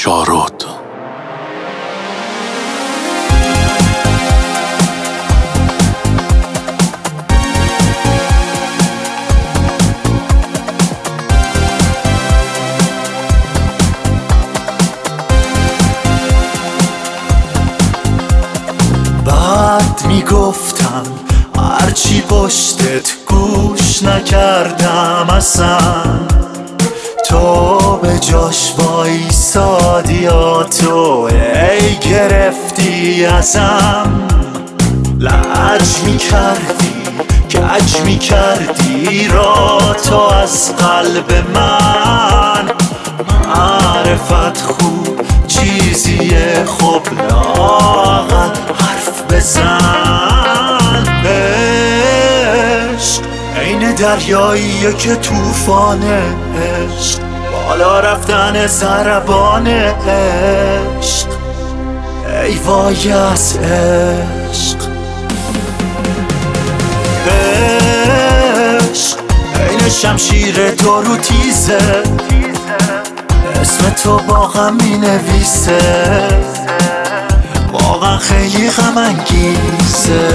شارود. بعد میگفتم هرچی پشتت گوش نکردم اصلا، تو به جاش وایسادی یا تو ای گرفتی ازم. لج میکردی کج میکردی را تو از قلب من. معرفت خوب چیزیه، خب لااقل حرف بزن. عشق عین دریاییه که توفانه، عشق بالا رفتن ضربان عشق. ای وای از عشق. عشق عین شمشیر تو رو تیزه، اسم تو با غم می نویسه، واقعا خیلی غم انگیزه.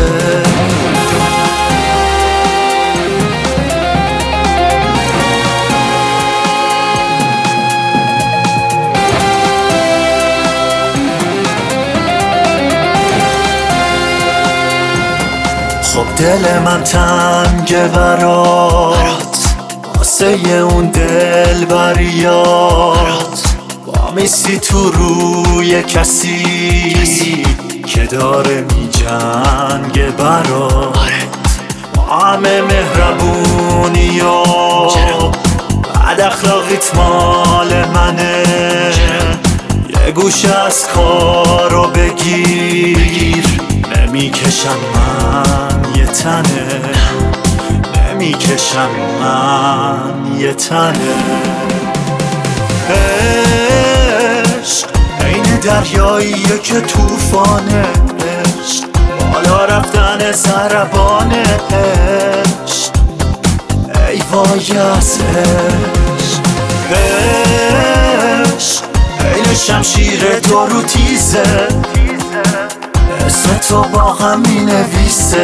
خب دل من تنگه برات، واسه اون دل بریات. وامیستی تو روی کسی که داره می جنگه برات. با همه مهربونی و بد اخلاقیت مال منه، یه گوشه از کارو بگیر. نمیکشم من یه تنه، نمیکشم من یه تنه. عشق عین دریاییه که توفانه، عشق بالا رفتن ضربان عشق. ای وای از عشق. عشق عین شمشیر تو رو تیزه، اسم تو با غم می نویسه،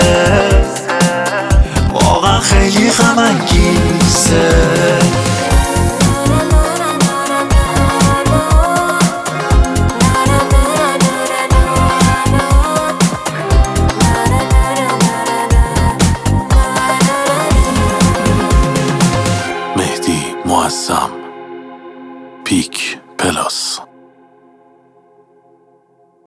واقعا خیلی غم انگیزه. مهدی معظم، پیک پلاس.